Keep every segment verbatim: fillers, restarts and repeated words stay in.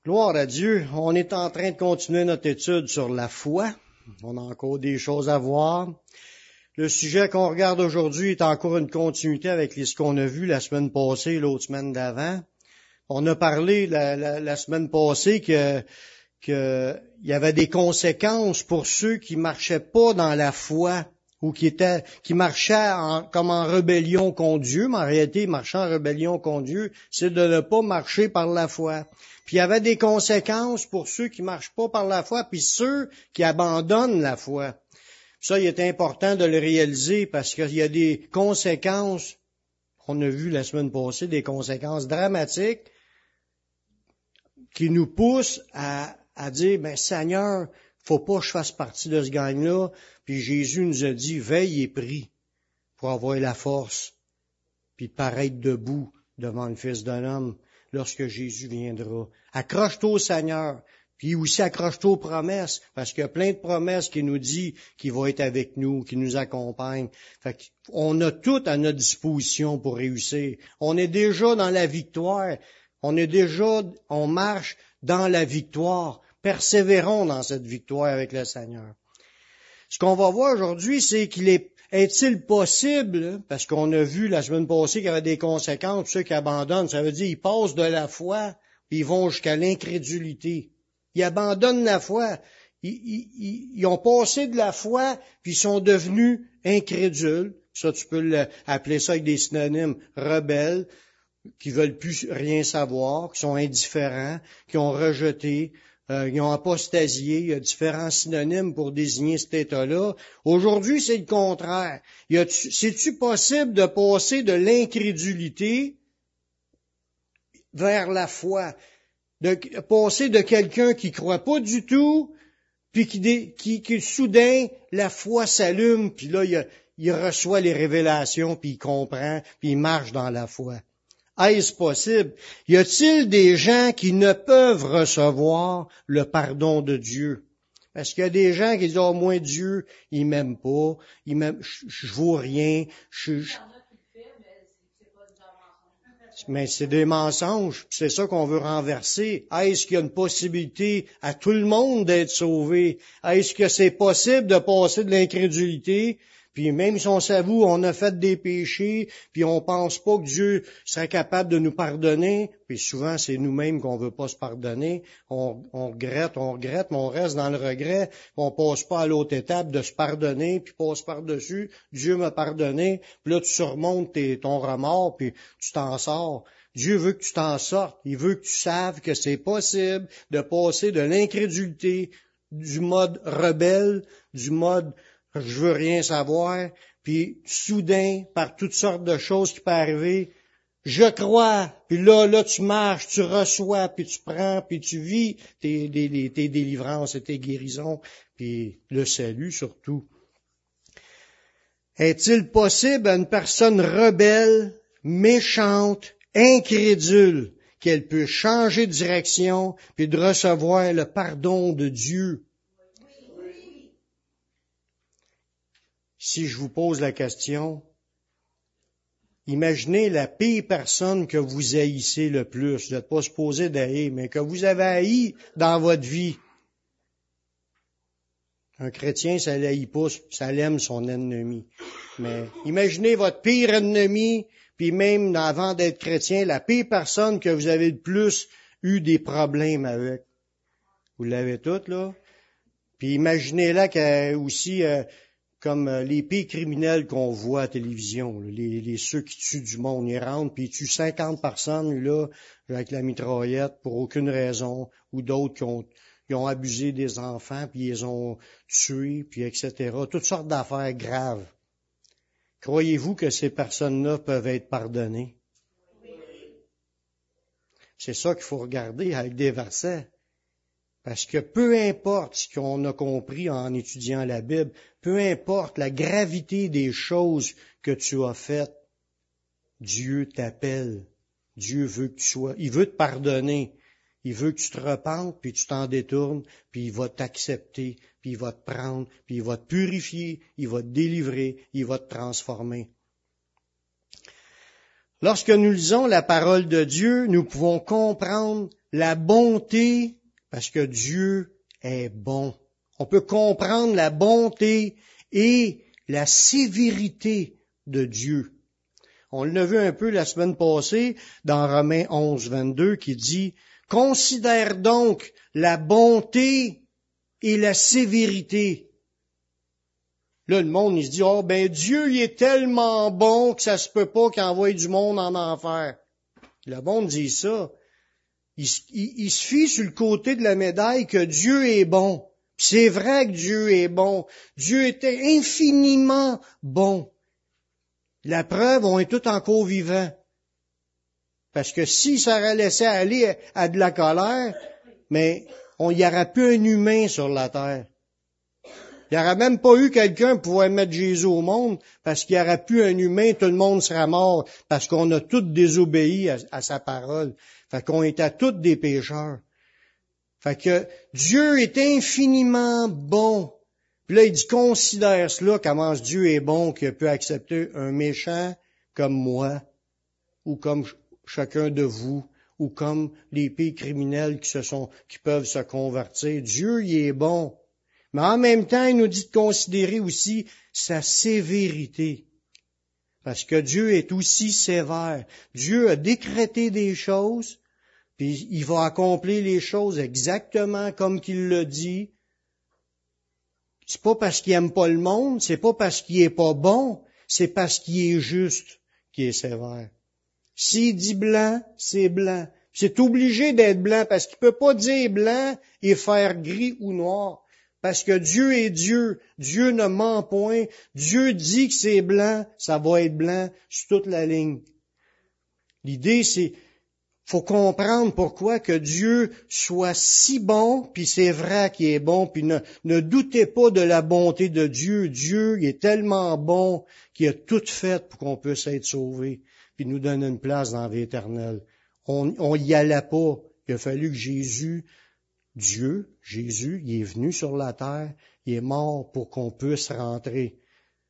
Gloire à Dieu. On est en train de continuer notre étude sur la foi. On a encore des choses à voir. Le sujet qu'on regarde aujourd'hui est encore une continuité avec ce qu'on a vu la semaine passée et l'autre semaine d'avant. On a parlé la, la, la semaine passée que, que il y avait des conséquences pour ceux qui marchaient pas dans la foi ou qui étaient, qui marchaient en, comme en rébellion contre Dieu, mais en réalité, marcher en rébellion contre Dieu, c'est de ne pas marcher par la foi. Puis il y avait des conséquences pour ceux qui marchent pas par la foi, puis ceux qui abandonnent la foi. Ça, il est important de le réaliser parce qu'il y a des conséquences, on a vu la semaine passée, des conséquences dramatiques qui nous poussent à, à dire, ben Seigneur, faut pas que je fasse partie de ce gang-là. Puis Jésus nous a dit, veille et prie pour avoir la force, puis paraître debout devant le Fils d'un homme lorsque Jésus viendra. Accroche-toi au Seigneur, puis aussi accroche-toi aux promesses, parce qu'il y a plein de promesses qui nous dit qu'il va être avec nous, qui nous accompagne. Fait qu'on a tout à notre disposition pour réussir. On est déjà dans la victoire. On est déjà, on marche dans la victoire. Persévérons dans cette victoire avec le Seigneur. Ce qu'on va voir aujourd'hui, c'est qu'il est, est-il possible, parce qu'on a vu la semaine passée qu'il y avait des conséquences pour ceux qui abandonnent, ça veut dire ils passent de la foi, puis ils vont jusqu'à l'incrédulité. Ils abandonnent la foi, ils, ils, ils ont passé de la foi, puis ils sont devenus incrédules. Ça, tu peux appeler ça avec des synonymes, rebelles, qui veulent plus rien savoir, qui sont indifférents, qui ont rejeté, Euh, ils ont apostasié, il y a différents synonymes pour désigner cet état-là. Aujourd'hui, c'est le contraire. Y a-tu, c'est-tu possible de passer de l'incrédulité vers la foi? De passer de quelqu'un qui croit pas du tout, puis qui, qui, qui soudain, la foi s'allume, puis là, il, il reçoit les révélations, puis il comprend, puis il marche dans la foi. Est-ce possible? Y a-t-il des gens qui ne peuvent recevoir le pardon de Dieu? Parce qu'il y a des gens qui disent, oh, moi, Dieu, il m'aime pas, il m'aime, je, je vaux rien, je, je... Mais c'est des mensonges, c'est ça qu'on veut renverser. Est-ce qu'il y a une possibilité à tout le monde d'être sauvé? Est-ce que c'est possible de passer de l'incrédulité? Puis même si on s'avoue, on a fait des péchés, puis on pense pas que Dieu serait capable de nous pardonner, puis souvent c'est nous-mêmes qu'on veut pas se pardonner, on, on regrette, on regrette, mais on reste dans le regret, on passe pas à l'autre étape de se pardonner, puis passe par-dessus, Dieu m'a pardonné, puis là tu surmontes tes, ton remords, puis tu t'en sors. Dieu veut que tu t'en sortes, il veut que tu saves que c'est possible de passer de l'incrédulité, du mode rebelle, du mode je veux rien savoir, puis soudain, par toutes sortes de choses qui peuvent arriver, je crois, puis là, là, tu marches, tu reçois, puis tu prends, puis tu vis tes, tes, tes délivrances et tes guérisons, puis le salut surtout. Est-il possible à une personne rebelle, méchante, incrédule, qu'elle peut changer de direction, puis de recevoir le pardon de Dieu? Si je vous pose la question, imaginez la pire personne que vous haïssez le plus. Vous n'êtes pas supposé d'haïr, mais que vous avez haï dans votre vie. Un chrétien, ça l'haït pas, ça l'aime son ennemi. Mais imaginez votre pire ennemi, puis même avant d'être chrétien, la pire personne que vous avez le plus eu des problèmes avec. Vous l'avez toutes, là. Puis imaginez-la qu'elle aussi... Euh, comme les pires criminels qu'on voit à la télévision, les, les ceux qui tuent du monde, ils rentrent, puis ils tuent cinquante personnes, là, avec la mitraillette, pour aucune raison, ou d'autres qui ont, qui ont abusé des enfants, puis ils les ont tués, puis et cetera. Toutes sortes d'affaires graves. Croyez-vous que ces personnes-là peuvent être pardonnées? C'est ça qu'il faut regarder avec des versets. Parce que peu importe ce qu'on a compris en étudiant la Bible, peu importe la gravité des choses que tu as faites, Dieu t'appelle. Dieu veut que tu sois, il veut te pardonner. Il veut que tu te repentes, puis tu t'en détournes, puis il va t'accepter, puis il va te prendre, puis il va te purifier, il va te délivrer, il va te transformer. Lorsque nous lisons la parole de Dieu, nous pouvons comprendre la bonté, parce que Dieu est bon. On peut comprendre la bonté et la sévérité de Dieu. On l'a vu un peu la semaine passée dans Romains onze, vingt-deux qui dit « Considère donc la bonté et la sévérité. » Là, le monde, il se dit « Oh, ben Dieu, il est tellement bon que ça se peut pas qu'il envoie du monde en enfer. » Le monde dit ça. Il, il, il se fie sur le côté de la médaille que Dieu est bon. Puis c'est vrai que Dieu est bon. Dieu était infiniment bon. La preuve, on est tous encore vivants. Parce que si ça aurait laissé aller à, à de la colère, mais on y aurait plus un humain sur la terre. Il n'y aurait même pas eu quelqu'un pour pouvoir mettre Jésus au monde, parce qu'il n'y aurait plus un humain, tout le monde sera mort, parce qu'on a tous désobéi à, à sa parole. Fait qu'on était tous des pécheurs. Fait que Dieu est infiniment bon. Puis là, il dit, considère cela, comment Dieu est bon, qu'il peut accepter un méchant comme moi, ou comme chacun de vous, ou comme les pays criminels qui se sont, qui peuvent se convertir. Dieu, il est bon. Mais en même temps, il nous dit de considérer aussi sa sévérité. Parce que Dieu est aussi sévère. Dieu a décrété des choses, puis il va accomplir les choses exactement comme qu'il l'a dit. C'est pas parce qu'il aime pas le monde, c'est pas parce qu'il est pas bon, c'est parce qu'il est juste qu'il est sévère. S'il dit blanc, c'est blanc. C'est obligé d'être blanc parce qu'il peut pas dire blanc et faire gris ou noir. Parce que Dieu est Dieu. Dieu ne ment point. Dieu dit que c'est blanc, ça va être blanc sur toute la ligne. L'idée, c'est, faut comprendre pourquoi que Dieu soit si bon, puis c'est vrai qu'il est bon, puis ne, ne doutez pas de la bonté de Dieu. Dieu, il est tellement bon qu'il a tout fait pour qu'on puisse être sauvé, puis nous donne une place dans la vie éternelle. On, on y allait pas. Il a fallu que Jésus, Dieu, Jésus, il est venu sur la terre, il est mort pour qu'on puisse rentrer.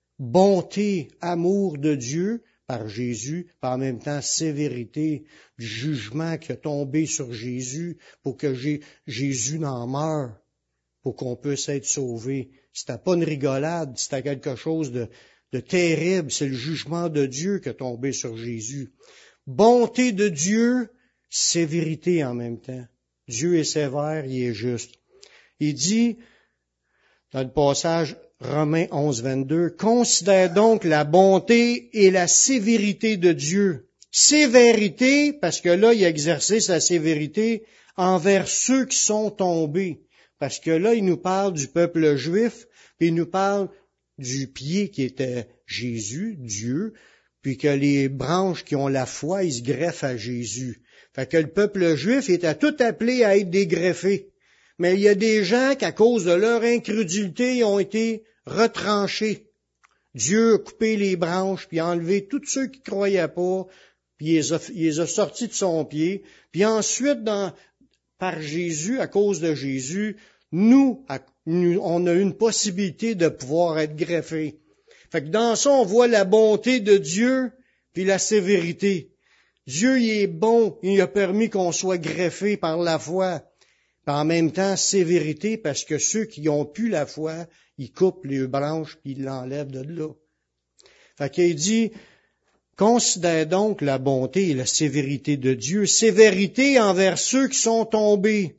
Bonté, amour de Dieu par Jésus, par en même temps sévérité, du jugement qui a tombé sur Jésus pour que Jésus n'en meure, pour qu'on puisse être sauvé. C'était pas une rigolade, c'était quelque chose de, de terrible. C'est le jugement de Dieu qui a tombé sur Jésus. Bonté de Dieu, sévérité en même temps. Dieu est sévère, il est juste. Il dit, dans le passage Romains onze, vingt-deux, « Considère donc la bonté et la sévérité de Dieu. » Sévérité, parce que là, il a exercé sa sévérité envers ceux qui sont tombés. Parce que là, il nous parle du peuple juif, puis il nous parle du pied qui était Jésus, Dieu, puis que les branches qui ont la foi, ils se greffent à Jésus. Fait que le peuple juif était tout appelé à être dégreffé. Mais il y a des gens qui, à cause de leur incrédulité, ont été retranchés. Dieu a coupé les branches, puis a enlevé tous ceux qui croyaient pas, puis il les a, il les a sortis de son pied. Puis ensuite, dans, par Jésus, à cause de Jésus, nous, à, nous, on a une possibilité de pouvoir être greffés. Fait que dans ça, on voit la bonté de Dieu, puis la sévérité. Dieu, il est bon, il a permis qu'on soit greffé par la foi. Puis en même temps, sévérité, parce que ceux qui ont pu la foi, ils coupent les branches puis ils l'enlèvent de là. Fait qu'il dit, considère donc la bonté et la sévérité de Dieu, sévérité envers ceux qui sont tombés,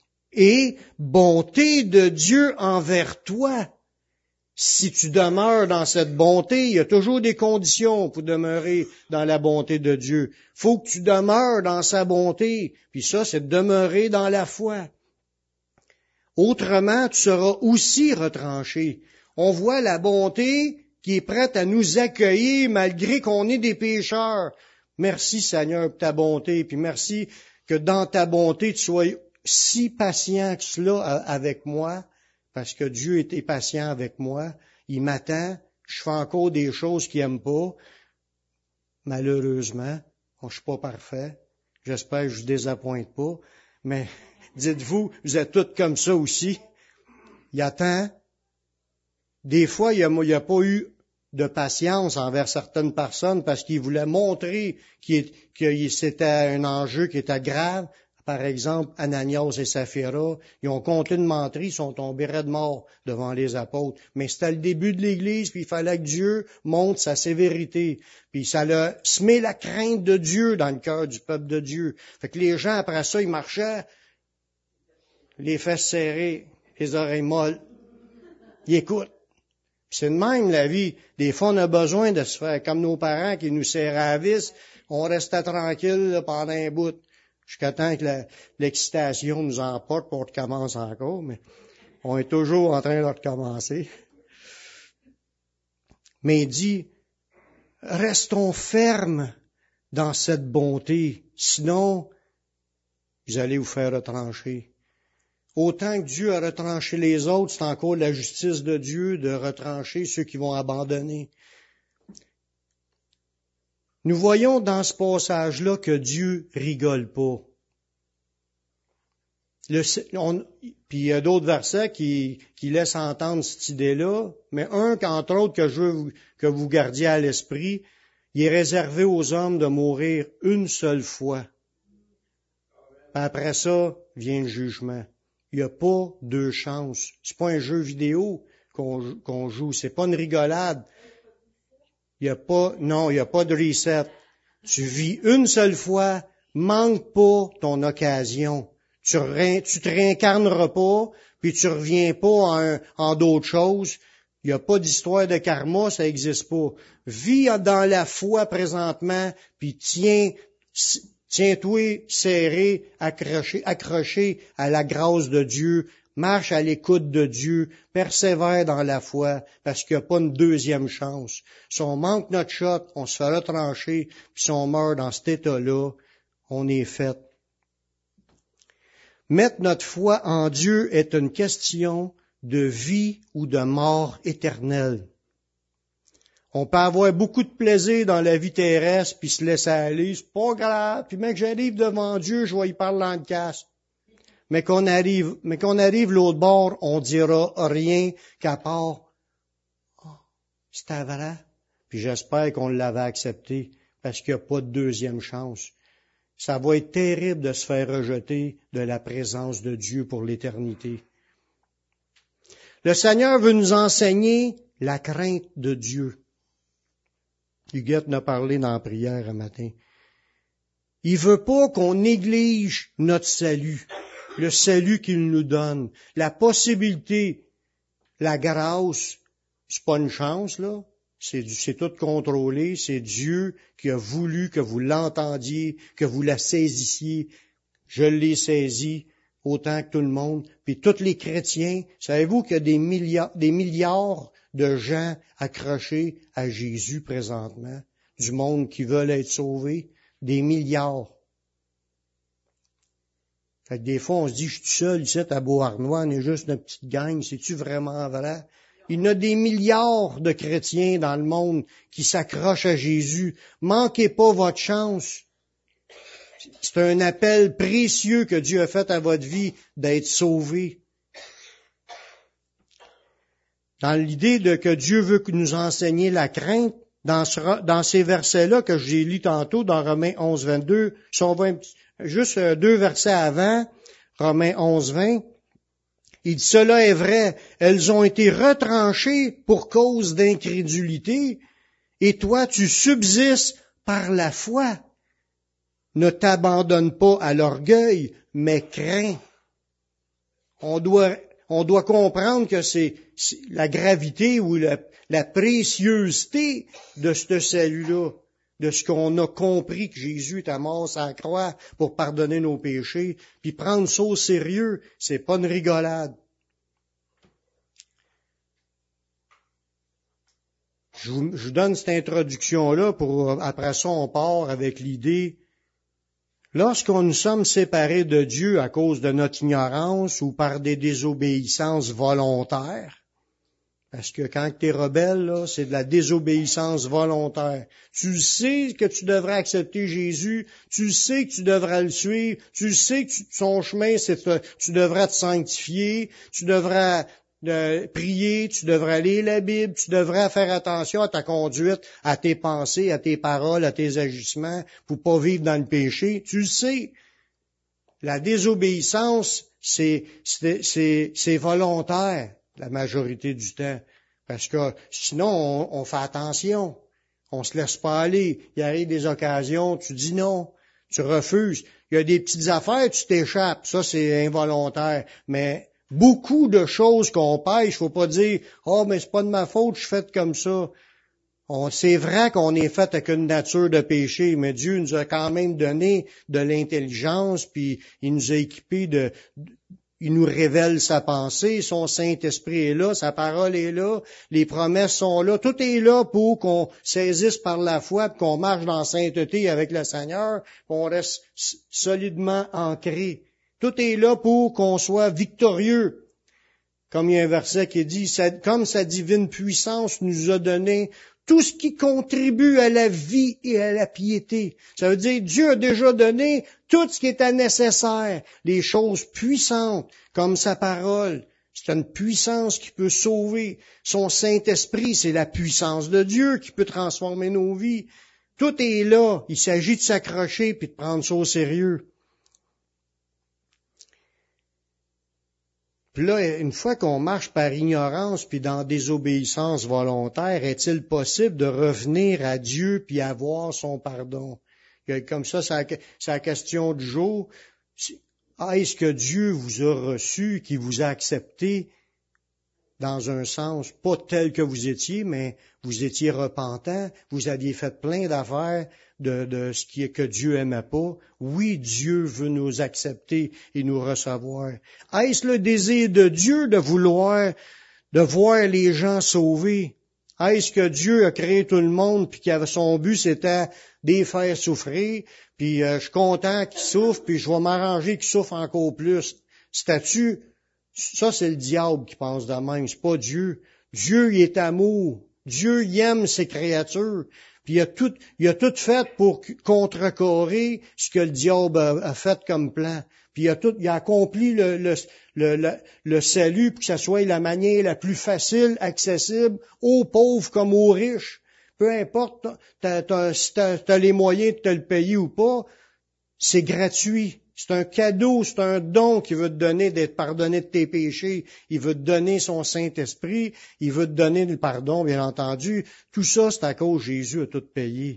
et bonté de Dieu envers toi. Si tu demeures dans cette bonté, il y a toujours des conditions pour demeurer dans la bonté de Dieu. Faut que tu demeures dans sa bonté, puis ça, c'est de demeurer dans la foi. Autrement, tu seras aussi retranché. On voit la bonté qui est prête à nous accueillir malgré qu'on est des pécheurs. Merci Seigneur pour ta bonté, puis merci que dans ta bonté, tu sois si patient que cela avec moi, parce que Dieu était patient avec moi. Il m'attend, je fais encore des choses qu'il n'aime pas. Malheureusement, je ne suis pas parfait. J'espère que je ne vous désappointe pas, mais dites-vous, vous êtes tous comme ça aussi. Il attend. Des fois, il n'y a, a pas eu de patience envers certaines personnes parce qu'il voulait montrer qu'il, que c'était un enjeu qui était grave par exemple, Ananias et Saphira, ils ont compté une menterie, ils sont tombés raides morts devant les apôtres. Mais c'était le début de l'Église, puis il fallait que Dieu montre sa sévérité. Puis ça a semé la crainte de Dieu dans le cœur du peuple de Dieu. Fait que les gens, après ça, ils marchaient, les fesses serrées, les oreilles molles. Ils écoutent. Puis c'est de même la vie. Des fois, on a besoin de se faire comme nos parents qui nous serraient à la vis. On restait tranquille là, pendant un bout. Jusqu'à temps que la, l'excitation nous emporte pour qu'on recommence encore, mais on est toujours en train de recommencer. Mais il dit, restons fermes dans cette bonté, sinon vous allez vous faire retrancher. Autant que Dieu a retranché les autres, c'est encore la justice de Dieu de retrancher ceux qui vont abandonner. Nous voyons dans ce passage-là que Dieu rigole pas. Le, on, puis il y a d'autres versets qui, qui laissent entendre cette idée-là, mais un qu'entre autres que je veux vous, que vous gardiez à l'esprit, il est réservé aux hommes de mourir une seule fois. Puis après ça, vient le jugement. Il n'y a pas deux chances. C'est pas un jeu vidéo qu'on, qu'on joue, c'est pas une rigolade. Il y a pas, non, il n'y a pas de reset. Tu vis une seule fois, manque pas ton occasion. Tu, ré, tu te réincarneras pas, puis tu reviens pas en, en d'autres choses. Il n'y a pas d'histoire de karma, ça n'existe pas. Vis dans la foi présentement, puis tiens, tiens-toi serré, accroché, accroché à la grâce de Dieu. Marche à l'écoute de Dieu, persévère dans la foi, parce qu'il n'y a pas une deuxième chance. Si on manque notre shot, on se fait retrancher, puis si on meurt dans cet état-là, on est fait. Mettre notre foi en Dieu est une question de vie ou de mort éternelle. On peut avoir beaucoup de plaisir dans la vie terrestre, puis se laisser aller, c'est pas grave, puis mec, j'arrive devant Dieu, je vais y parler en casse. Mais qu'on arrive, mais qu'on arrive l'autre bord, on dira rien qu'à part, oh, c'était vrai. Puis j'espère qu'on l'avait accepté, parce qu'il n'y a pas de deuxième chance. Ça va être terrible de se faire rejeter de la présence de Dieu pour l'éternité. Le Seigneur veut nous enseigner la crainte de Dieu. Huguette en a parlé dans la prière un matin. Il veut pas qu'on néglige notre salut. Le salut qu'il nous donne, la possibilité, la grâce, c'est pas une chance, là. C'est, c'est tout contrôlé. C'est Dieu qui a voulu que vous l'entendiez, que vous la saisissiez. Je l'ai saisi autant que tout le monde. Puis tous les chrétiens, savez-vous qu'il y a des milliards, des milliards de gens accrochés à Jésus présentement, du monde qui veulent être sauvés? Des milliards. Fait que des fois, on se dit, je suis seul ici à Beauharnois, on est juste une petite gang. C'est-tu vraiment vrai? Il y a des milliards de chrétiens dans le monde qui s'accrochent à Jésus. Manquez pas votre chance. C'est un appel précieux que Dieu a fait à votre vie d'être sauvé. Dans l'idée de que Dieu veut nous enseigner la crainte, dans, ce, dans ces versets-là que j'ai lus tantôt, dans Romains onze, vingt-deux, si on va un petit, juste deux versets avant, Romains onze, vingt, il dit, cela est vrai, elles ont été retranchées pour cause d'incrédulité, et toi tu subsistes par la foi. Ne t'abandonne pas à l'orgueil, mais crains. On doit, on doit comprendre que c'est, c'est la gravité ou la, la précieuseté de ce salut-là, de ce qu'on a compris que Jésus est mort sur la croix pour pardonner nos péchés, puis prendre ça au sérieux, c'est pas une rigolade. Je vous, je vous donne cette introduction-là pour, après ça, on part avec l'idée, lorsqu'on nous sommes séparés de Dieu à cause de notre ignorance ou par des désobéissances volontaires, parce que quand tu es rebelle, là, c'est de la désobéissance volontaire. Tu sais que tu devrais accepter Jésus, tu sais que tu devrais le suivre, tu sais que tu, son chemin, c'est que tu devrais te sanctifier, tu devrais euh, prier, tu devrais lire la Bible, tu devrais faire attention à ta conduite, à tes pensées, à tes paroles, à tes agissements, pour pas vivre dans le péché. Tu le sais. La désobéissance, c'est, c'est, c'est, c'est volontaire la majorité du temps. Parce que sinon, on, on fait attention. On se laisse pas aller. Il arrive des occasions, tu dis non, tu refuses. Il y a des petites affaires, tu t'échappes. Ça, c'est involontaire. Mais beaucoup de choses qu'on pêche, faut pas dire « Oh, mais c'est pas de ma faute, je suis fait comme ça ». On, c'est vrai qu'on est fait avec une nature de péché, mais Dieu nous a quand même donné de l'intelligence, puis il nous a équipés de, il nous révèle sa pensée, son Saint-Esprit est là, sa parole est là, les promesses sont là, tout est là pour qu'on saisisse par la foi, puis qu'on marche dans la sainteté avec le Seigneur, qu'on reste solidement ancré. Tout est là pour qu'on soit victorieux. Comme il y a un verset qui dit, comme sa divine puissance nous a donné tout ce qui contribue à la vie et à la piété. Ça veut dire, Dieu a déjà donné tout ce qui était nécessaire, les choses puissantes, comme sa parole. C'est une puissance qui peut sauver. Son Saint-Esprit, c'est la puissance de Dieu qui peut transformer nos vies. Tout est là. Il s'agit de s'accrocher puis de prendre ça au sérieux. Puis là, une fois qu'on marche par ignorance puis dans désobéissance volontaire, est-il possible de revenir à Dieu puis avoir son pardon? Comme ça, c'est la question du jour. Est-ce que Dieu vous a reçu, qui vous a accepté dans un sens, pas tel que vous étiez, mais vous étiez repentant, vous aviez fait plein d'affaires de, de ce qui est que Dieu aimait pas. Oui, Dieu veut nous accepter et nous recevoir. Est-ce le désir de Dieu de vouloir, de voir les gens sauvés? Est-ce que Dieu a créé tout le monde puis que son but c'était de les faire souffrir, puis euh, je suis content qu'ils souffrent, puis je vais m'arranger qu'ils souffrent encore plus? C'est-tu Ça, c'est le diable qui pense de même, c'est pas Dieu. Dieu, il est amour. Dieu, il aime ses créatures. Puis il a tout, il a tout fait pour contrecarrer ce que le diable a, a fait comme plan. Puis il a tout, il a accompli le, le, le, le, le salut pour que ça soit la manière la plus facile, accessible aux pauvres comme aux riches. Peu importe, t'as, t'as, si t'as, t'as les moyens de te le payer ou pas, c'est gratuit. C'est un cadeau, c'est un don qu'il veut te donner d'être pardonné de tes péchés. Il veut te donner son Saint-Esprit. Il veut te donner le pardon, bien entendu. Tout ça, c'est à cause Jésus a tout payé.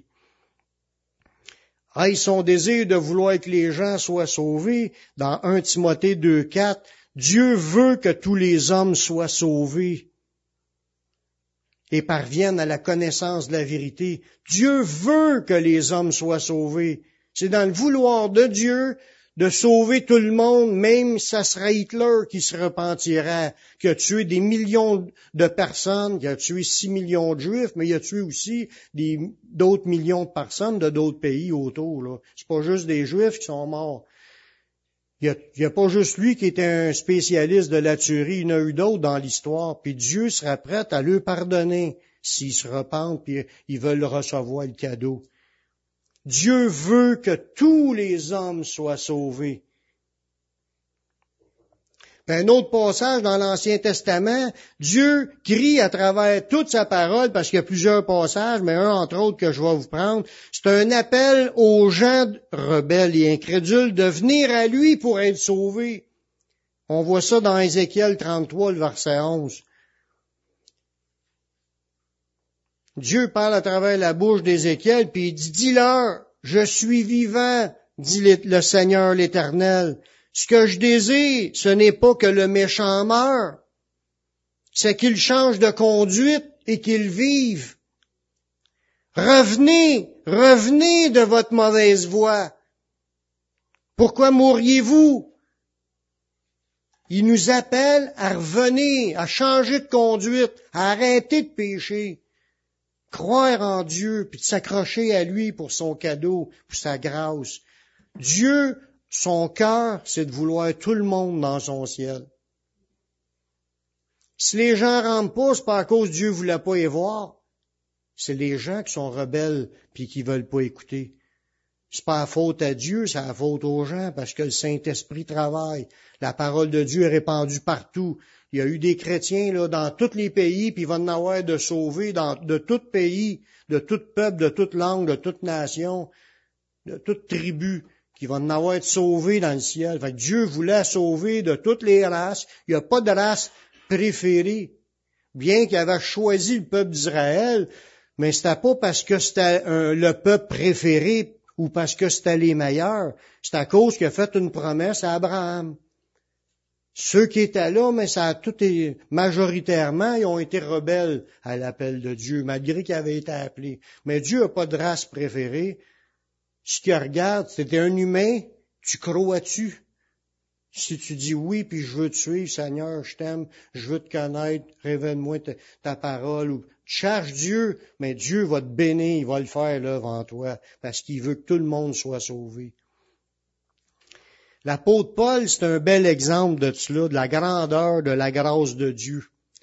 Ah, son désir de vouloir que les gens soient sauvés, dans un Timothée deux quatre, Dieu veut que tous les hommes soient sauvés et parviennent à la connaissance de la vérité. Dieu veut que les hommes soient sauvés. C'est dans le vouloir de Dieu de sauver tout le monde, même ça sera Hitler qui se repentira, qui a tué des millions de personnes, qui a tué six millions de Juifs, mais il a tué aussi des, d'autres millions de personnes de d'autres pays autour. Là. C'est pas juste des Juifs qui sont morts. Il n'y a, a pas juste lui qui était un spécialiste de la tuerie, il y en a eu d'autres dans l'histoire, puis Dieu sera prêt à leur pardonner s'ils se repentent, puis ils veulent recevoir le cadeau. Dieu veut que tous les hommes soient sauvés. Puis un autre passage dans l'Ancien Testament, Dieu crie à travers toute sa parole, parce qu'il y a plusieurs passages, mais un entre autres que je vais vous prendre, c'est un appel aux gens rebelles et incrédules de venir à lui pour être sauvés. On voit ça dans Ézéchiel trente-trois, le verset onze. Dieu parle à travers la bouche d'Ézéchiel, puis il dit, dis-leur, je suis vivant, dit le Seigneur l'Éternel. Ce que je désire, ce n'est pas que le méchant meure, c'est qu'il change de conduite et qu'il vive. Revenez, revenez de votre mauvaise voie. Pourquoi mourriez-vous? Il nous appelle à revenir, à changer de conduite, à arrêter de pécher. Croire en Dieu, puis de s'accrocher à lui pour son cadeau, pour sa grâce. Dieu, son cœur, c'est de vouloir tout le monde dans son ciel. Si les gens rentrent pas, c'est pas à cause que Dieu voulait pas y voir. C'est les gens qui sont rebelles puis qui veulent pas écouter. C'est pas la faute à Dieu, c'est la faute aux gens, parce que le Saint-Esprit travaille. La parole de Dieu est répandue partout. Il y a eu des chrétiens là dans tous les pays, puis il va en avoir de sauvés dans, de tout pays, de tout peuple, de toute langue, de toute nation, de toute tribu, qu'il va en avoir de sauvés dans le ciel. Fait que Dieu voulait sauver de toutes les races. Il n'y a pas de race préférée. Bien qu'il avait choisi le peuple d'Israël, mais c'était pas parce que c'était un, le peuple préféré ou parce que c'était les meilleurs. C'est à cause qu'il a fait une promesse à Abraham. Ceux qui étaient là, mais ça a tout été, majoritairement, ils ont été rebelles à l'appel de Dieu, malgré qu'ils avaient été appelés. Mais Dieu n'a pas de race préférée. Si tu regardes, si t'es un humain, tu crois-tu? Si tu dis oui, puis je veux te suivre, Seigneur, je t'aime, je veux te connaître, révèle-moi ta, ta parole, ou tu cherches Dieu, mais Dieu va te bénir, il va le faire là devant toi, parce qu'il veut que tout le monde soit sauvé. L'apôtre Paul, c'est un bel exemple de cela, de la grandeur, de la grâce de Dieu.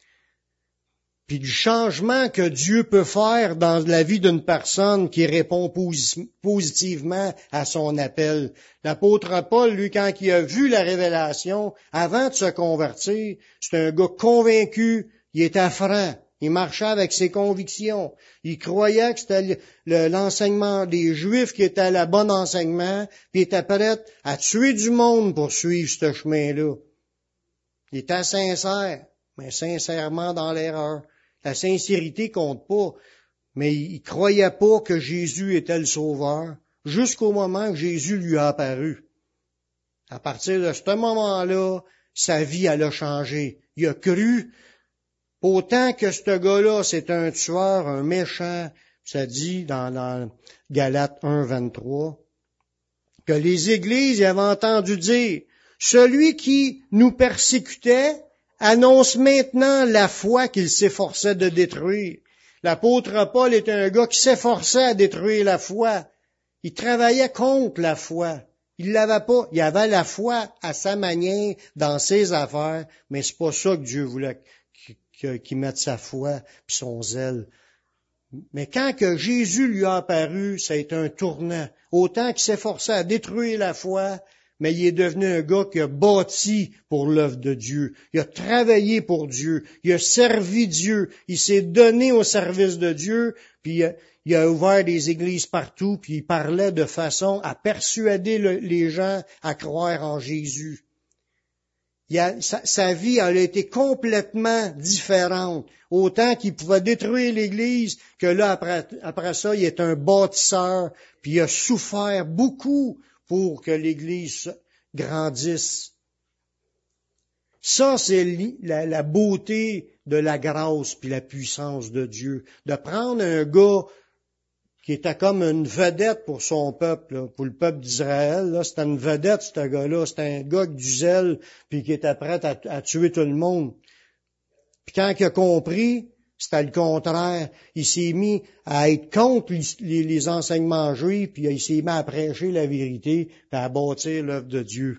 Puis du changement que Dieu peut faire dans la vie d'une personne qui répond posi- positivement à son appel. L'apôtre Paul, lui, quand il a vu la révélation, avant de se convertir, c'est un gars convaincu, il était franc. Il marchait avec ses convictions. Il croyait que c'était le, l'enseignement des Juifs qui était le bon enseignement, puis il était prêt à tuer du monde pour suivre ce chemin-là. Il était sincère, mais sincèrement dans l'erreur. La sincérité compte pas, mais il croyait pas que Jésus était le Sauveur, jusqu'au moment que Jésus lui a apparu. À partir de ce moment-là, sa vie, elle a changé. Il a cru. Autant que ce gars-là, c'est un tueur, un méchant, ça dit dans, dans Galates un, vingt-trois, que les églises avaient entendu dire, celui qui nous persécutait annonce maintenant la foi qu'il s'efforçait de détruire. L'apôtre Paul est un gars qui s'efforçait à détruire la foi. Il travaillait contre la foi. Il l'avait pas. Il avait la foi à sa manière, dans ses affaires, mais c'est pas ça que Dieu voulait qu'il mette sa foi puis son zèle. Mais quand que Jésus lui a apparu, ça a été un tournant. Autant qu'il s'efforçait à détruire la foi, mais il est devenu un gars qui a bâti pour l'œuvre de Dieu. Il a travaillé pour Dieu. Il a servi Dieu. Il s'est donné au service de Dieu, puis il a, il a ouvert des églises partout, puis il parlait de façon à persuader le, les gens à croire en Jésus. Il a, sa, sa vie elle a été complètement différente. Autant qu'il pouvait détruire l'Église, que là, après, après ça, il est un bâtisseur, puis il a souffert beaucoup pour que l'Église grandisse. Ça, c'est la, la beauté de la grâce puis la puissance de Dieu. De prendre un gars qui était comme une vedette pour son peuple, là, pour le peuple d'Israël. Là, c'était une vedette, ce gars-là. C'était un gars du zèle, puis qui était prêt à, à tuer tout le monde. Puis quand il a compris, c'était le contraire. Il s'est mis à être contre les, les, les enseignements juifs, puis il s'est mis à prêcher la vérité, puis à bâtir l'œuvre de Dieu.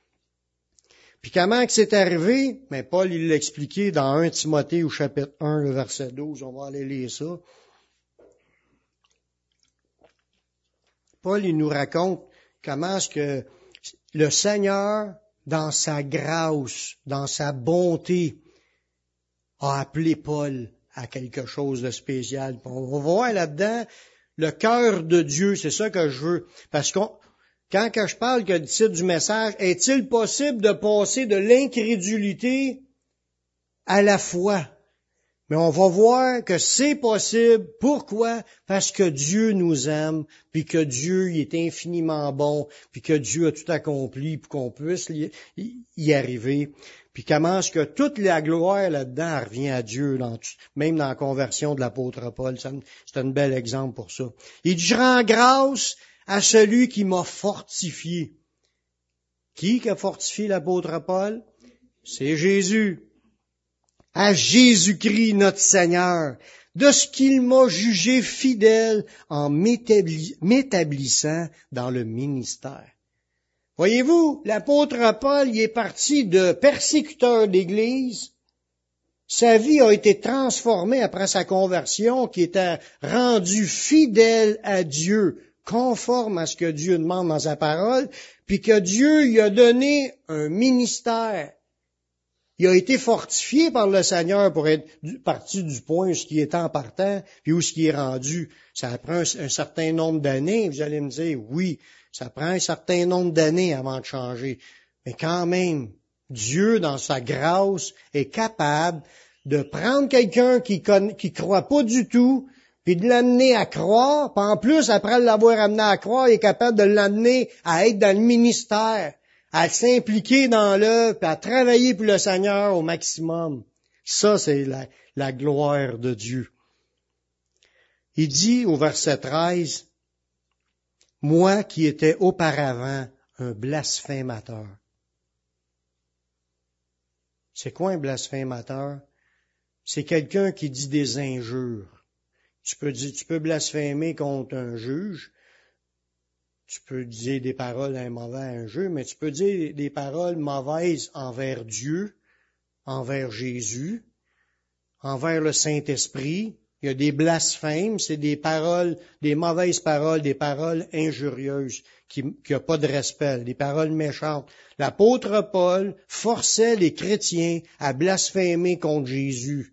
Puis comment que c'est arrivé? Mais Paul, il l'a expliqué dans un Timothée au chapitre un, le verset douze. On va aller lire ça. Paul, il nous raconte comment est-ce que le Seigneur, dans sa grâce, dans sa bonté, a appelé Paul à quelque chose de spécial. On va voir là-dedans le cœur de Dieu, c'est ça que je veux. Parce que quand que je parle que le titre du message, est-il possible de passer de l'incrédulité à la foi? Mais on va voir que c'est possible. Pourquoi? Parce que Dieu nous aime, puis que Dieu il est infiniment bon, puis que Dieu a tout accompli pour qu'on puisse y arriver. Puis comment est-ce que toute la gloire là-dedans revient à Dieu, dans, même dans la conversion de l'apôtre Paul. C'est un bel exemple pour ça. Il dit, je rends grâce à celui qui m'a fortifié. Qui qui a fortifié l'apôtre Paul? C'est Jésus. À Jésus-Christ notre Seigneur, de ce qu'il m'a jugé fidèle en m'établissant dans le ministère. Voyez-vous, l'apôtre Paul, il est parti de persécuteur d'Église. Sa vie a été transformée après sa conversion, qui était rendu fidèle à Dieu, conforme à ce que Dieu demande dans sa parole, puis que Dieu lui a donné un ministère. Il a été fortifié par le Seigneur pour être parti du point où ce qui est en partant, puis où ce qui est rendu. Ça prend un, un certain nombre d'années. Vous allez me dire, oui, Ça prend un certain nombre d'années avant de changer. Mais quand même, Dieu, dans sa grâce, est capable de prendre quelqu'un qui ne qui croit pas du tout, puis de l'amener à croire, puis en plus, après l'avoir amené à croire, il est capable de l'amener à être dans le ministère, à s'impliquer dans l'œuvre, puis à travailler pour le Seigneur au maximum. Ça, c'est la, la gloire de Dieu. Il dit au verset treize, « Moi qui étais auparavant un blasphémateur. » C'est quoi un blasphémateur? C'est quelqu'un qui dit des injures. Tu peux dire, tu peux blasphémer contre un juge. Tu peux dire des paroles à un mauvais injure, mais tu peux dire des paroles mauvaises envers Dieu, envers Jésus, envers le Saint-Esprit. Il y a des blasphèmes, c'est des paroles, des mauvaises paroles, des paroles injurieuses, qui n'ont pas de respect, des paroles méchantes. L'apôtre Paul forçait les chrétiens à blasphémer contre Jésus.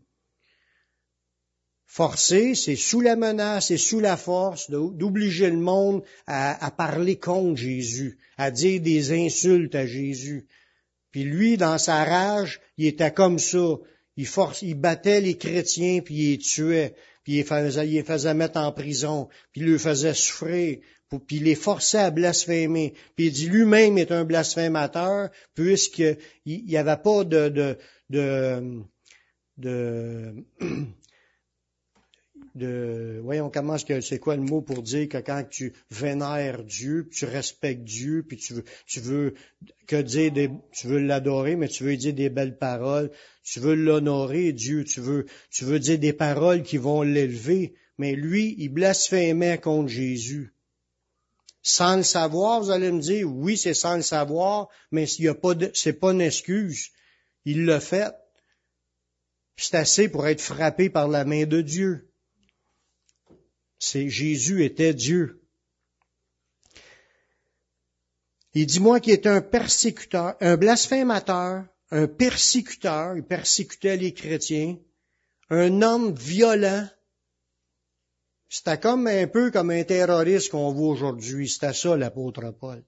Forcer, c'est sous la menace et sous la force d'obliger le monde à, à parler contre Jésus, à dire des insultes à Jésus. Puis lui, dans sa rage, il était comme ça. Il, force, il battait les chrétiens, puis il les tuait, puis il les faisait, il les faisait mettre en prison, puis il les faisait souffrir, puis il les forçait à blasphémer. Puis il dit lui-même est un blasphémateur, puisqu'il n'y avait pas de... de, de, de de, voyons comment est-ce que, c'est quoi le mot pour dire que quand tu vénères Dieu, puis tu respectes Dieu, puis tu veux, tu veux, que dire des, tu veux l'adorer, mais tu veux dire des belles paroles, tu veux l'honorer, Dieu, tu veux, tu veux dire des paroles qui vont l'élever, mais lui, il blasphémait contre Jésus. Sans le savoir, vous allez me dire, oui, c'est sans le savoir, mais il y a pas de, c'est pas une excuse. Il l'a fait. Puis c'est assez pour être frappé par la main de Dieu. C'est Jésus était Dieu. Il dit, moi qui étais un persécuteur, un blasphémateur, un persécuteur, il persécutait les chrétiens, un homme violent. C'était comme un peu comme un terroriste qu'on voit aujourd'hui. C'était ça l'apôtre Paul.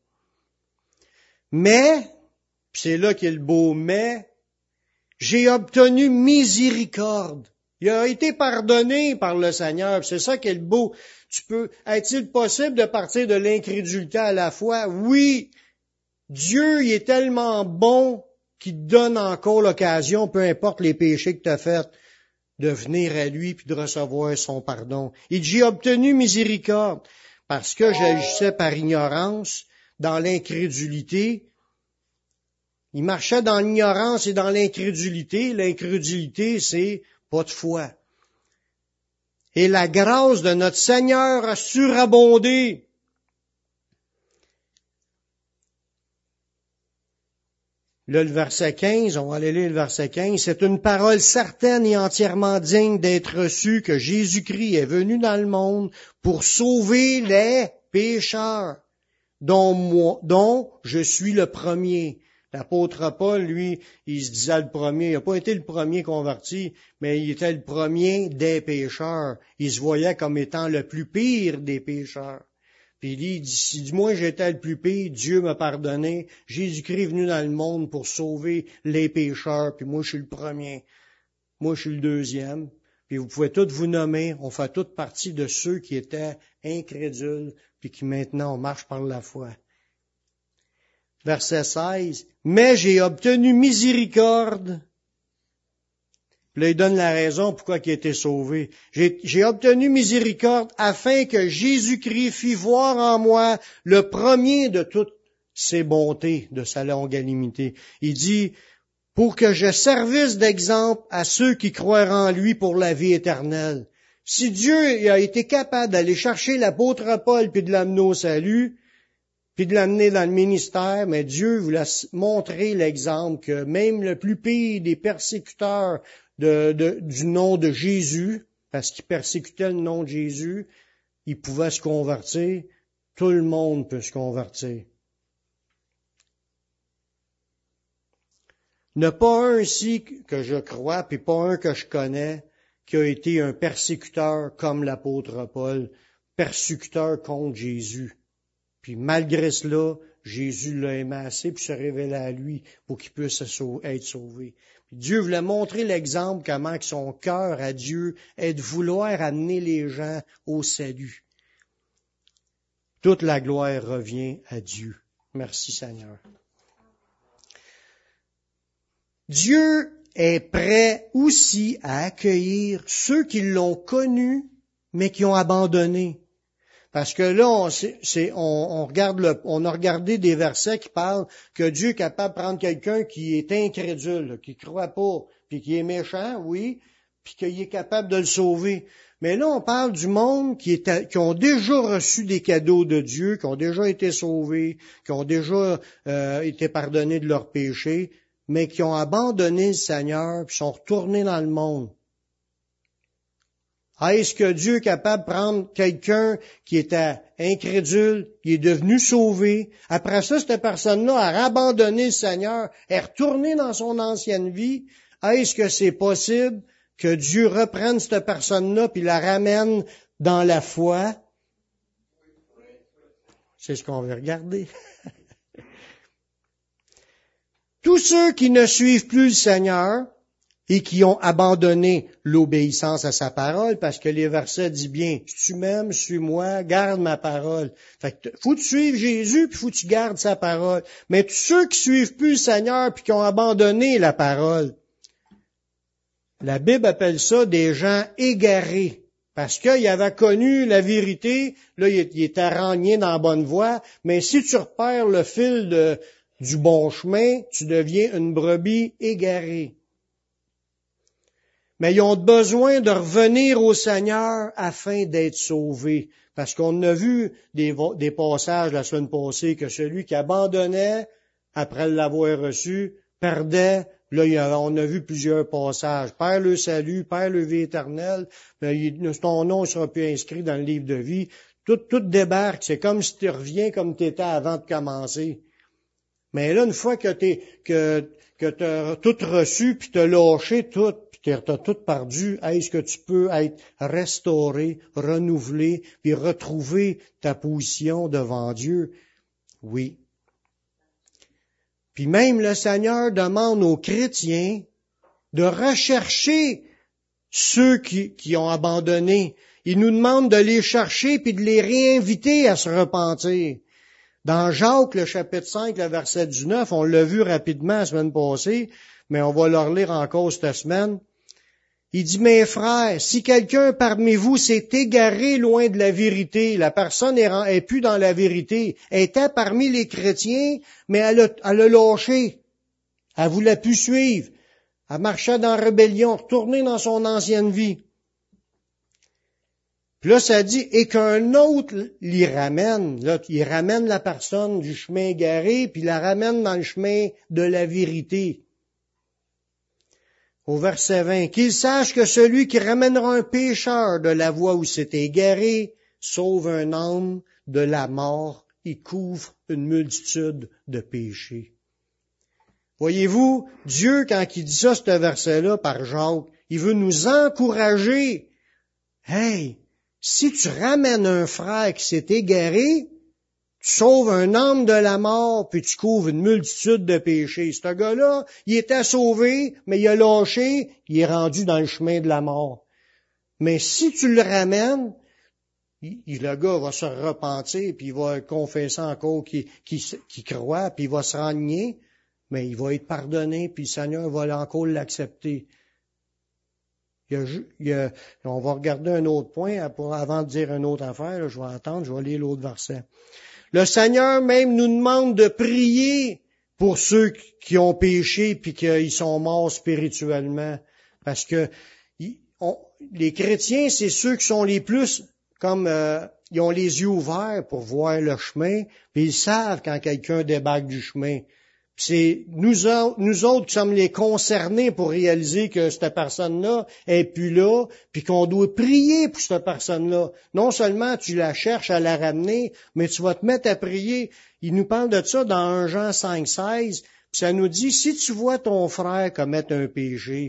Mais, c'est là qu'il y a le beau mais, j'ai obtenu miséricorde. Il a été pardonné par le Seigneur. C'est ça qui est le beau. Tu peux, est-il possible de partir de l'incrédulité à la foi? Oui. Dieu, il est tellement bon qu'il te donne encore l'occasion, peu importe les péchés que tu as faits, de venir à lui puis de recevoir son pardon. Il dit, j'ai obtenu miséricorde parce que j'agissais par ignorance, dans l'incrédulité. Il marchait dans l'ignorance et dans l'incrédulité. L'incrédulité, c'est pas de foi. Et la grâce de notre Seigneur a surabondé. Là, le verset quinze, on va aller lire le verset quinze, c'est une parole certaine et entièrement digne d'être reçue que Jésus-Christ est venu dans le monde pour sauver les pécheurs, dont moi, dont je suis le premier. L'apôtre Paul, lui, il se disait le premier. Il n'a pas été le premier converti, mais il était le premier des pécheurs. Il se voyait comme étant le plus pire des pécheurs. Puis il dit, si du moins j'étais le plus pire, Dieu m'a pardonné. Jésus-Christ est venu dans le monde pour sauver les pécheurs, puis moi je suis le premier. Moi je suis le deuxième. Puis vous pouvez tous vous nommer. On fait toute partie de ceux qui étaient incrédules, puis qui maintenant on marche par la foi. Verset seize, « Mais j'ai obtenu miséricorde. » Puis là, il donne la raison pourquoi il a été sauvé. J'ai, j'ai obtenu miséricorde afin que Jésus-Christ fît voir en moi le premier de toutes ses bontés, de sa longanimité. Il dit, pour que je servisse d'exemple à ceux qui croiront en lui pour la vie éternelle. Si Dieu a été capable d'aller chercher l'apôtre Paul puis de l'amener au salut, puis de l'amener dans le ministère, mais Dieu voulait montrer l'exemple que même le plus pire des persécuteurs de, de, du nom de Jésus, parce qu'il persécutait le nom de Jésus, il pouvait se convertir. Tout le monde peut se convertir. Il n'y a pas un ici que je crois, puis pas un que je connais, qui a été un persécuteur comme l'apôtre Paul, persécuteur contre Jésus. Puis malgré cela, Jésus l'a aimé assez puis se révélait à lui pour qu'il puisse être sauvé. Puis Dieu voulait montrer l'exemple comment que son cœur à Dieu est de vouloir amener les gens au salut. Toute la gloire revient à Dieu. Merci Seigneur. Dieu est prêt aussi à accueillir ceux qui l'ont connu, mais qui ont abandonné. Parce que là, on, c'est, c'est, on, on, regarde le, on a regardé des versets qui parlent que Dieu est capable de prendre quelqu'un qui est incrédule, qui ne croit pas, puis qui est méchant, oui, puis qu'il est capable de le sauver. Mais là, on parle du monde qui, est, qui ont déjà reçu des cadeaux de Dieu, qui ont déjà été sauvés, qui ont déjà euh, été pardonnés de leurs péchés, mais qui ont abandonné le Seigneur, puis sont retournés dans le monde. Est-ce que Dieu est capable de prendre quelqu'un qui était incrédule, qui est devenu sauvé, après ça, cette personne-là a abandonné le Seigneur, est retournée dans son ancienne vie? Est-ce que c'est possible que Dieu reprenne cette personne-là puis la ramène dans la foi? C'est ce qu'on veut regarder. Tous ceux qui ne suivent plus le Seigneur et qui ont abandonné l'obéissance à sa parole, parce que les versets disent bien, si tu m'aimes, suis-moi, garde ma parole. Fait que faut que tu suives Jésus, puis faut que tu gardes sa parole. Mais tous ceux qui suivent plus le Seigneur, puis qui ont abandonné la parole, la Bible appelle ça des gens égarés. Parce qu'il avait connu la vérité, là, il était rangné dans la bonne voie, mais si tu repères le fil de, du bon chemin, tu deviens une brebis égarée. Mais ils ont besoin de revenir au Seigneur afin d'être sauvés. Parce qu'on a vu des, des passages la semaine passée que celui qui abandonnait, après l'avoir reçu, perdait. Là, on a vu plusieurs passages. Père le salut, Père le vie éternelle, ton nom ne sera plus inscrit dans le livre de vie. Tout, tout débarque. C'est comme si tu reviens comme tu étais avant de commencer. Mais là, une fois que tu que, que t'as tout reçu, puis tu as lâché tout, tu as tout perdu, est-ce que tu peux être restauré, renouvelé, puis retrouver ta position devant Dieu? Oui. Puis même le Seigneur demande aux chrétiens de rechercher ceux qui, qui ont abandonné. Il nous demande de les chercher puis de les réinviter à se repentir. Dans Jacques, le chapitre cinq, le verset dix-neuf, on l'a vu rapidement la semaine passée, mais on va le relire encore cette semaine. Il dit, mes frères, si quelqu'un parmi vous s'est égaré loin de la vérité, la personne est, est plus dans la vérité, était parmi les chrétiens, mais elle a, elle a lâché. Elle voulait plus suivre. Elle marchait dans la rébellion, retournée dans son ancienne vie. Puis là, ça dit, et qu'un autre l'y ramène. Là, il ramène la personne du chemin égaré, puis la ramène dans le chemin de la vérité. Au verset vingt, qu'il sache que celui qui ramènera un pécheur de la voie où s'est égaré sauve un âme de la mort et couvre une multitude de péchés. Voyez-vous, Dieu, quand il dit ça, ce verset-là, par Jacques, il veut nous encourager. Hey, si tu ramènes un frère qui s'est égaré, tu sauves un homme de la mort, puis tu couvres une multitude de péchés. Ce gars-là, il était sauvé, mais il a lâché, il est rendu dans le chemin de la mort. Mais si tu le ramènes, il, le gars va se repentir, puis il va confesser encore qu'il, qu'il, qu'il croit, puis il va se renier, mais il va être pardonné, puis le Seigneur va encore l'accepter. Il y a, il y a, on va regarder un autre point avant de dire une autre affaire. Là, je vais attendre, je vais lire l'autre verset. Le Seigneur même nous demande de prier pour ceux qui ont péché puis qu'ils sont morts spirituellement. Parce que on, les chrétiens, c'est ceux qui sont les plus comme euh, ils ont les yeux ouverts pour voir le chemin, puis ils savent quand quelqu'un débarque du chemin. C'est nous autres, nous autres qui sommes les concernés pour réaliser que cette personne-là est plus là, puis qu'on doit prier pour cette personne-là. Non seulement tu la cherches à la ramener, mais tu vas te mettre à prier. Il nous parle de ça dans un Jean cinq seize, puis ça nous dit, si tu vois ton frère commettre un péché,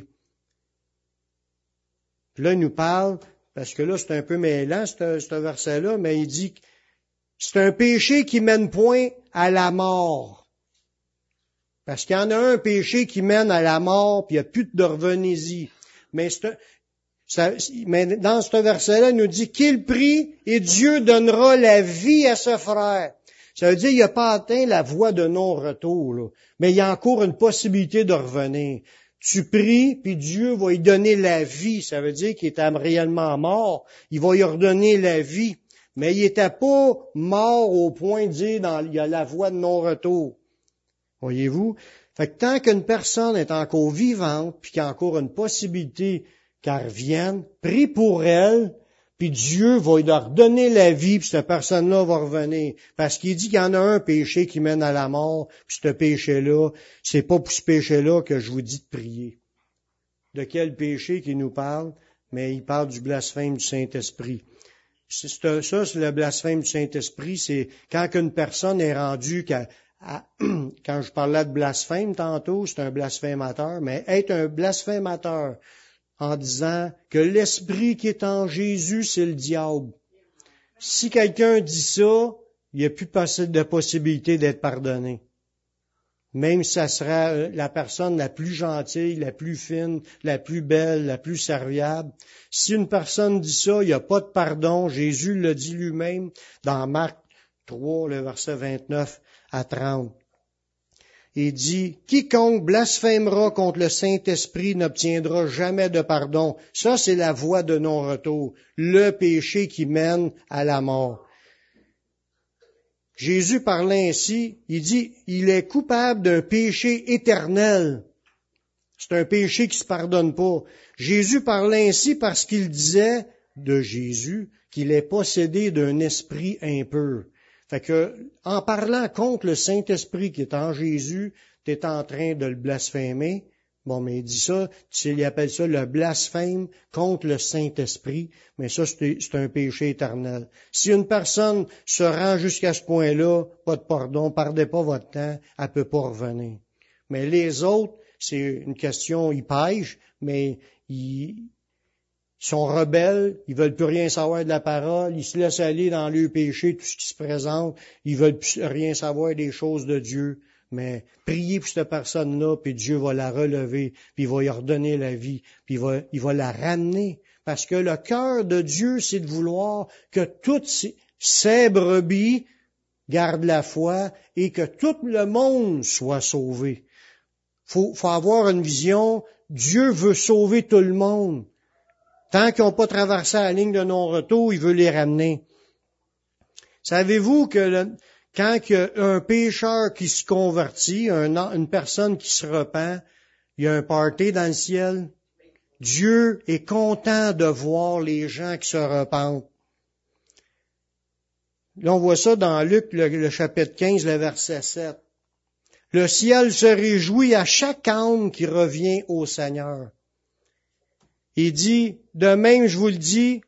puis là il nous parle, parce que là c'est un peu mêlant ce verset-là, mais il dit C'est un péché qui mène point à la mort. Parce qu'il y en a un péché qui mène à la mort, puis il n'y a plus de revenez-y. Mais, c'est un, ça, mais dans ce verset-là, il nous dit qu'il prie et Dieu donnera la vie à ce frère. Ça veut dire qu'il n'a pas atteint la voie de non-retour, là. Mais il y a encore une possibilité de revenir. Tu pries, puis Dieu va lui donner la vie. Ça veut dire qu'il était réellement mort. Il va lui redonner la vie. Mais il n'était pas mort au point de dire dans, il y a la voie de non-retour. Voyez-vous? Fait que tant qu'une personne est encore vivante, puis qu'il y a encore une possibilité qu'elle revienne, prie pour elle, puis Dieu va leur donner la vie, puis cette personne-là va revenir. Parce qu'il dit qu'il y en a un péché qui mène à la mort, puis ce péché-là, c'est pas pour ce péché-là que je vous dis de prier. De quel péché qu'il nous parle? Mais il parle du blasphème du Saint-Esprit. C'est, ça, c'est le blasphème du Saint-Esprit, c'est quand une personne est rendue qu'à À, quand je parlais de blasphème tantôt, c'est un blasphémateur, mais être un blasphémateur en disant que l'esprit qui est en Jésus, c'est le diable. Si quelqu'un dit ça, il n'y a plus de possibilité d'être pardonné. Même si ça sera la personne la plus gentille, la plus fine, la plus belle, la plus serviable. Si une personne dit ça, il n'y a pas de pardon. Jésus le dit lui-même dans Marc trois, le verset vingt-neuf à trente. Il dit, « Quiconque blasphémera contre le Saint-Esprit n'obtiendra jamais de pardon. » Ça, c'est la voie de non-retour, le péché qui mène à la mort. Jésus parlait ainsi, il dit, « Il est coupable d'un péché éternel. » C'est un péché qui se pardonne pas. Jésus parlait ainsi parce qu'il disait de Jésus qu'il est possédé d'un esprit impur. Fait que, en parlant contre le Saint-Esprit qui est en Jésus, tu es en train de le blasphémer. Bon, mais il dit ça, il appelle ça le blasphème contre le Saint-Esprit, mais ça, c'est, c'est un péché éternel. Si une personne se rend jusqu'à ce point-là, pas de pardon, perdez pas votre temps, elle peut pas revenir. Mais les autres, c'est une question, ils pêchent, mais ils Ils sont rebelles, ils veulent plus rien savoir de la parole, ils se laissent aller dans leur péché, tout ce qui se présente, ils veulent plus rien savoir des choses de Dieu. Mais priez pour cette personne-là, puis Dieu va la relever, puis il va lui redonner la vie, puis il va, il va la ramener. Parce que le cœur de Dieu, c'est de vouloir que toutes ses brebis gardent la foi et que tout le monde soit sauvé. Faut, faut avoir une vision, Dieu veut sauver tout le monde. Tant qu'ils n'ont pas traversé la ligne de non-retour, il veut les ramener. Savez-vous que le, quand il y a un pécheur qui se convertit, un, une personne qui se repent, il y a un party dans le ciel? Dieu est content de voir les gens qui se repentent. Là, on voit ça dans Luc, le, le chapitre quinze, le verset sept. Le ciel se réjouit à chaque âme qui revient au Seigneur. Il dit, de même, je vous le dis,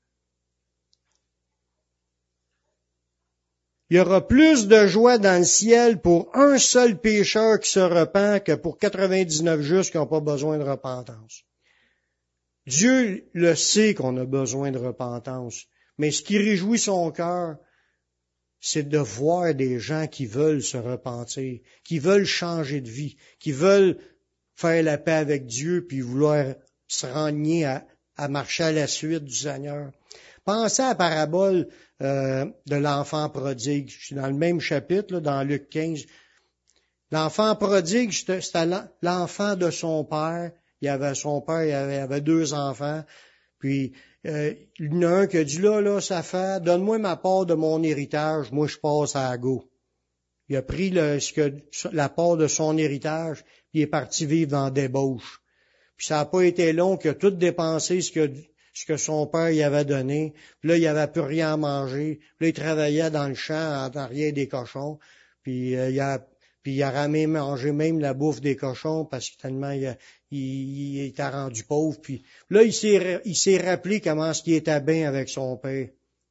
il y aura plus de joie dans le ciel pour un seul pécheur qui se repent que pour quatre-vingt-dix-neuf justes qui n'ont pas besoin de repentance. Dieu le sait qu'on a besoin de repentance, mais ce qui réjouit son cœur, c'est de voir des gens qui veulent se repentir, qui veulent changer de vie, qui veulent faire la paix avec Dieu puis vouloir se renier à, à marcher à la suite du Seigneur. Pensez à la parabole euh, de l'enfant prodigue. Je suis dans le même chapitre, là, dans Luc quinze. L'enfant prodigue, c'était l'enfant de son père. Il avait son père, il avait, il avait deux enfants. Puis, euh, il y en a un qui a dit, là, là, ça fait, donne-moi ma part de mon héritage, moi je passe à go. Il a pris le, ce que, la part de son héritage, puis il est parti vivre dans débauche. Puis ça n'a pas été long qu'il a tout dépensé ce que, ce que son père y avait donné. Puis là, il avait plus rien à manger. Puis là, il travaillait dans le champ, en arrière des cochons. Puis, euh, il a, puis il a ramé mangé même la bouffe des cochons parce que tellement il, a, il, il était rendu pauvre. Puis là, il s'est, il s'est rappelé comment ce qu'il était bien avec son père.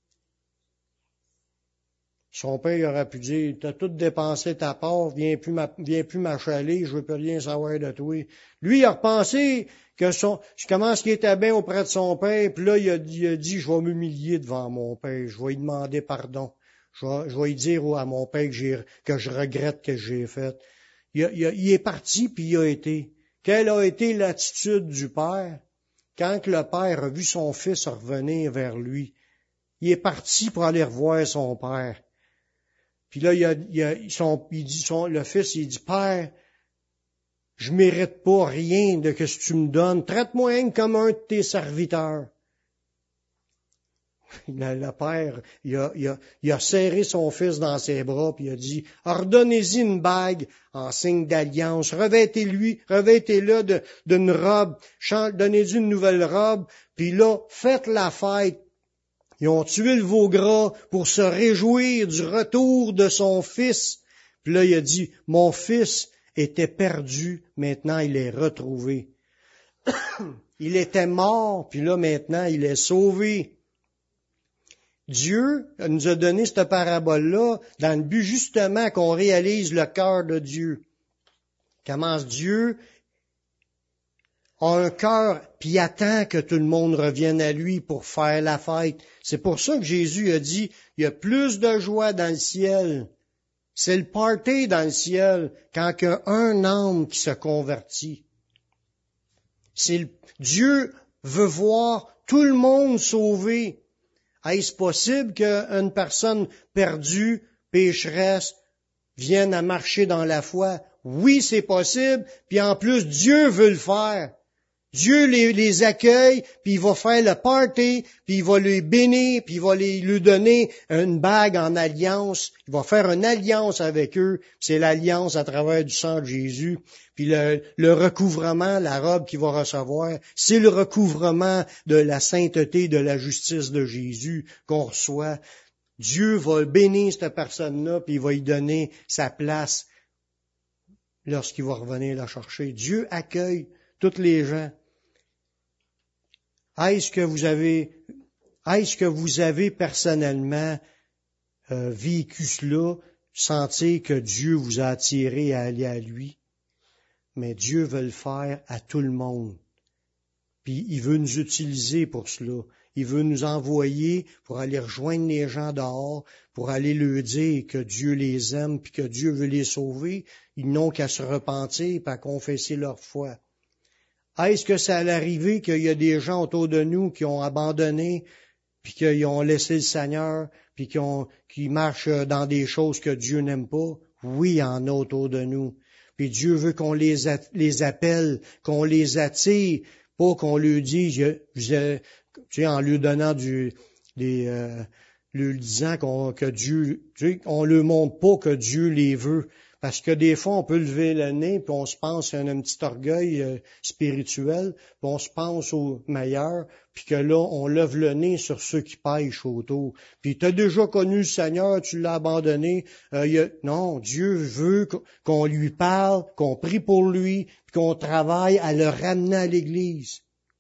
Son père, il aurait pu dire, t'as tout dépensé ta part, viens plus, viens plus m'achaler, je veux plus rien savoir de toi. Lui, il a repensé que son, comment est-ce qu'il était bien auprès de son père, puis là, il a, il a dit, je vais m'humilier devant mon père, je vais lui demander pardon. Je vais, je vais lui dire à mon père que, j'ai, que je regrette que j'ai fait. Il, a, il, a, il est parti, puis il a été. Quelle a été l'attitude du père quand que le père a vu son fils revenir vers lui? Il est parti pour aller revoir son père. Puis là, il, a, il, a, son, il dit, son, le fils, il dit, Père, je mérite pas rien de ce que tu me donnes. Traite-moi rien comme un de tes serviteurs. Le, le père, il a, il, a, il a serré son fils dans ses bras, puis il a dit, ordonnez-y une bague en signe d'alliance, revêtez-lui, revêtez-le de, d'une robe, donnez-lui une nouvelle robe, puis là, faites la fête. Ils ont tué le veau gras pour se réjouir du retour de son fils. Puis là, il a dit, mon fils était perdu, maintenant il est retrouvé. Il était mort, puis là, maintenant, il est sauvé. Dieu nous a donné cette parabole-là dans le but justement qu'on réalise le cœur de Dieu. Comment Dieu a un cœur, puis il attend que tout le monde revienne à lui pour faire la fête. C'est pour ça que Jésus a dit, il y a plus de joie dans le ciel. C'est le party dans le ciel quand il y a un âme qui se convertit. C'est le, Dieu veut voir tout le monde sauvé. Est-ce possible qu'une personne perdue, pécheresse, vienne à marcher dans la foi? Oui, c'est possible, puis en plus, Dieu veut le faire. Dieu les, les accueille, puis il va faire le party, puis il va les bénir, puis il va les, lui donner une bague en alliance. Il va faire une alliance avec eux. C'est l'alliance à travers du sang de Jésus. Puis le, le recouvrement, la robe qu'il va recevoir, c'est le recouvrement de la sainteté, de la justice de Jésus qu'on reçoit. Dieu va bénir cette personne-là, puis il va lui donner sa place lorsqu'il va revenir la chercher. Dieu accueille tous les gens. Est-ce que vous avez, est-ce que vous avez personnellement euh, vécu cela, sentir que Dieu vous a attiré à aller à lui? Mais Dieu veut le faire à tout le monde. Puis il veut nous utiliser pour cela. Il veut nous envoyer pour aller rejoindre les gens dehors, pour aller leur dire que Dieu les aime, puis que Dieu veut les sauver. Ils n'ont qu'à se repentir et à confesser leur foi. Est-ce que ça allait arriver qu'il y a des gens autour de nous qui ont abandonné, puis qu'ils ont laissé le Seigneur, puis qui, ont, qui marchent dans des choses que Dieu n'aime pas? Oui, il y en a autour de nous. Puis Dieu veut qu'on les, a, les appelle, qu'on les attire, pas qu'on leur dise, je, je, tu sais, en lui donnant du, des, euh, lui disant qu'on, que Dieu, tu sais, on leur montre pas que Dieu les veut. Parce que des fois, on peut lever le nez, puis on se pense à un, un petit orgueil euh, spirituel, puis on se pense au meilleur, puis que là, on lève le nez sur ceux qui pêchent autour. Puis tu as déjà connu le Seigneur, tu l'as abandonné. Euh, y a... Non, Dieu veut qu'on lui parle, qu'on prie pour lui, puis qu'on travaille à le ramener à l'Église.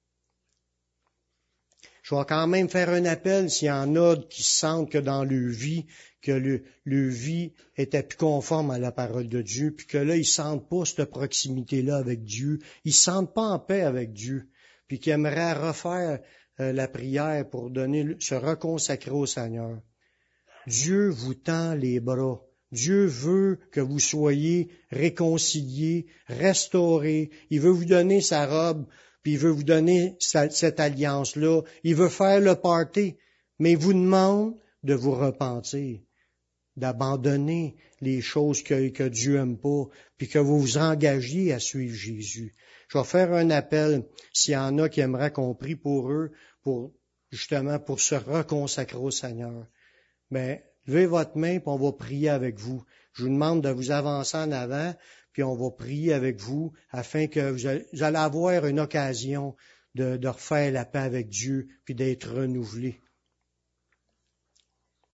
Je vais quand même faire un appel s'il y en a qui sentent que dans leur vie, que le, le vie était plus conforme à la parole de Dieu, puis que là, ils sentent pas cette proximité-là avec Dieu, ils se sentent pas en paix avec Dieu, puis qu'ils aimeraient refaire euh, la prière pour donner, se reconsacrer au Seigneur. Dieu vous tend les bras. Dieu veut que vous soyez réconciliés, restaurés. Il veut vous donner sa robe, puis il veut vous donner sa, cette alliance-là. Il veut faire le party, mais il vous demande de vous repentir, d'abandonner les choses que, que Dieu aime pas, puis que vous vous engagiez à suivre Jésus. Je vais faire un appel s'il y en a qui aimeraient qu'on prie pour eux, pour justement pour se reconsacrer au Seigneur. Ben, levez votre main, puis on va prier avec vous. Je vous demande de vous avancer en avant, puis on va prier avec vous afin que vous allez, vous allez avoir une occasion de, de refaire la paix avec Dieu, puis d'être renouvelé.